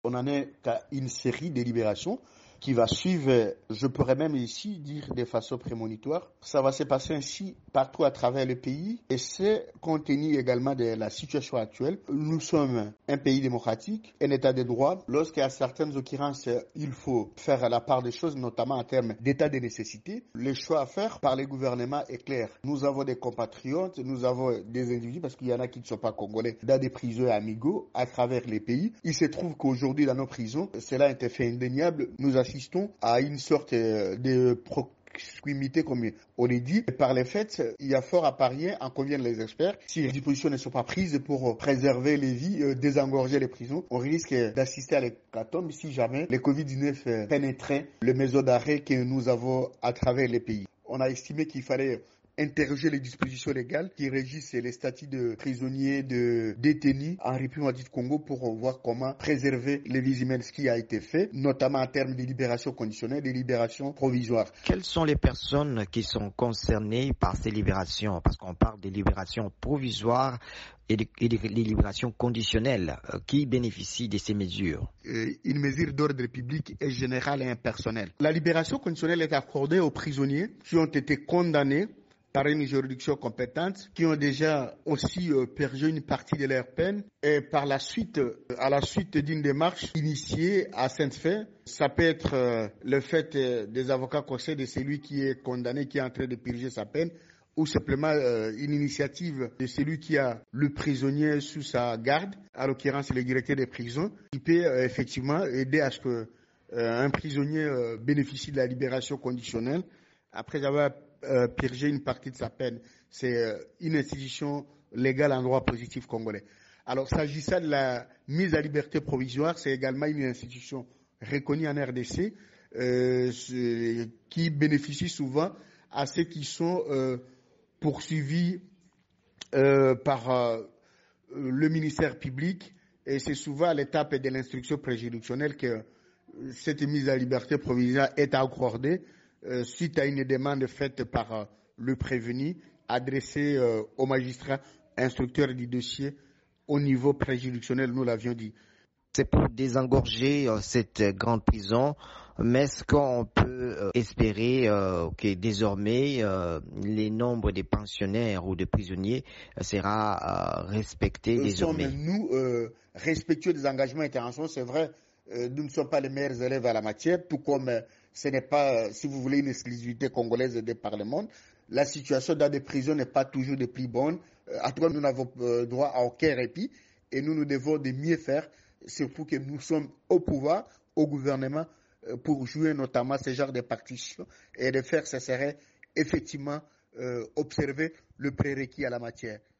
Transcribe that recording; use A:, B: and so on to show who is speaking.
A: On en est qu'à une série de libérations qui va suivre, je pourrais même ici dire de façon prémonitoire. Ça va se passer ainsi partout à travers le pays et c'est compte tenu également de la situation actuelle. Nous sommes un pays démocratique, un état de droit. Lorsqu'il y a certaines occurrences, il faut faire la part des choses, notamment en termes d'état de nécessité. Le choix à faire par les gouvernements est clair. Nous avons des compatriotes, nous avons des individus, parce qu'il y en a qui ne sont pas congolais, dans des prisons amigos à travers les pays. Il se trouve qu'aujourd'hui dans nos prisons, cela a été fait indéniable. Nous assistons à une sorte de proximité, comme on est dit. Par les faits, il y a fort à parier, en conviennent les experts. Si les dispositions ne sont pas prises pour préserver les vies, désengorger les prisons, on risque d'assister à l'hécatombe si jamais le Covid-19 pénétrait les maisons d'arrêt que nous avons à travers les pays. On a estimé qu'il fallait interroger les dispositions légales qui régissent les statuts de prisonniers, de détenus en République du Congo pour voir comment préserver les vies humaines, ce qui a été fait, notamment en termes de libération conditionnelle, de libération provisoire.
B: Quelles sont les personnes qui sont concernées par ces libérations? Parce qu'on parle de libération provisoire et de libération conditionnelle. Qui bénéficie de ces mesures?
A: Une mesure d'ordre public est générale et impersonnelle. La libération conditionnelle est accordée aux prisonniers qui ont été condamnés par une juridiction compétente, qui ont déjà aussi purgé une partie de leur peine et par la suite, à la suite d'une démarche initiée à cette fin, ça peut être le fait des avocats conseils de celui qui est condamné, qui est en train de purger sa peine, ou simplement une initiative de celui qui a le prisonnier sous sa garde, à l'occurrence le directeur des prisons, qui peut effectivement aider à ce que un prisonnier bénéficie de la libération conditionnelle après avoir purger une partie de sa peine. C'est une institution légale en droit positif congolais. Alors, s'agissant de la mise à liberté provisoire, c'est également une institution reconnue en RDC qui bénéficie souvent à ceux qui sont poursuivis par le ministère public et c'est souvent à l'étape de l'instruction préjuridictionnelle que cette mise à liberté provisoire est accordée suite à une demande faite par le prévenu adressée au magistrat instructeur du dossier au niveau préjuridictionnel, nous l'avions dit.
B: C'est pour désengorger cette grande prison, mais est-ce qu'on peut espérer que désormais les nombres de pensionnaires ou de prisonniers sera respecté désormais?
A: Nous sommes respectueux des engagements internationaux, c'est vrai. Nous ne sommes pas les meilleurs élèves à la matière, tout comme ce n'est pas, si vous voulez, une exclusivité congolaise aidée par le monde. La situation dans des prisons n'est pas toujours des plus bonnes. En tout cas, nous n'avons droit à aucun répit et nous devons de mieux faire, surtout que nous sommes au pouvoir, au gouvernement, pour jouer notamment ce genre de partitions et de faire, ce serait effectivement observer le prérequis à la matière.